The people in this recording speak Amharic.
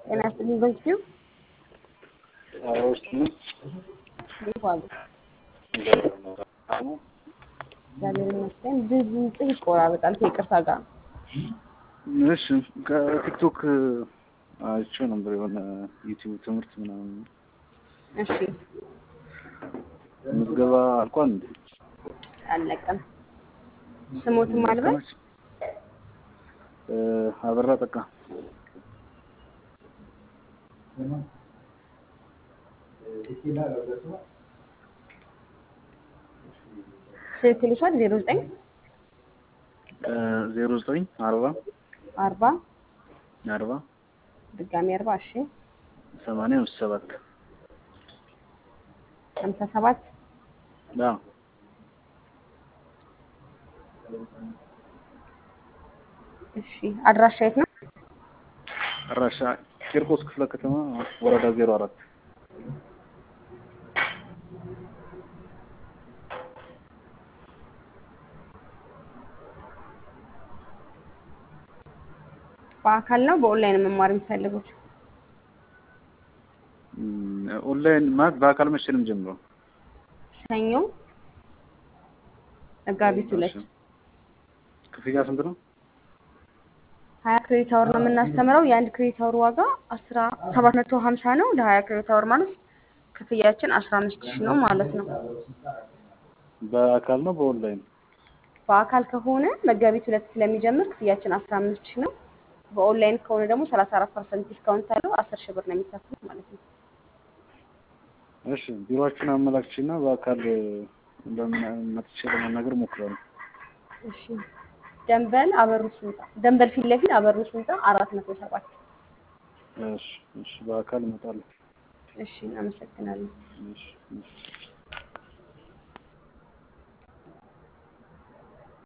ጤና ይስጥልኝ በንኪው አውስት ነው ይባሉ እግዚአብሔር ይመስገን። ድምጽ ይቆራረጣል ከይቅርታ ጋር። እሺ ከቲክቶክ አይቼው ነበር የሆነ ዩቲዩብ ትምህርት ምናምን። እሺ ምዝገባ አልቋል እንዴ? አለቀም። ስሞትም አልበል አበራ ጠቃ ስልክ ልሷል 09 40 ድጋሚ 40 እሺ 87 57 ዳ እሺ አድራሻ የት ነው? አድራሻ ቂርቆስ ክፍለ ከተማ ወረዳ 04 በአካል ነው በኦንላይን መማር የምትፈልጉት? ኦንላይን ማለት በአካል መቼም ጀምሮ ሰኞ መጋቢት 2 ክፍያ ስንት ነው? 20 ክሬዲት አወር ነው የምናስተምረው። የአንድ ክሬዲት አወር ዋጋ 1750 ነው። ለ20 ክሬዲት አወር ማለት ክፍያችን 15000 ነው ማለት ነው። በአካል ነው በኦንላይን? በአካል ከሆነ መጋቢት 2 ስለሚጀምር ክፍያችን 15000 ነው። በኦንላይን ከሆነ ደግሞ 34% ዲስካውንት አለው 10000 ብር ነው የሚከፍሉት ማለት ነው። እሺ ቢሮአችሁን አመላክቺና በአካል እንደምመጥቼ ለማናገር ሞክራለሁ። እሺ ደንበል ፊት ለፊት አበሩስ ህንጻ 407 እሺ በአካል እመጣለሁ። እሺ እናመሰግናለን። እሺ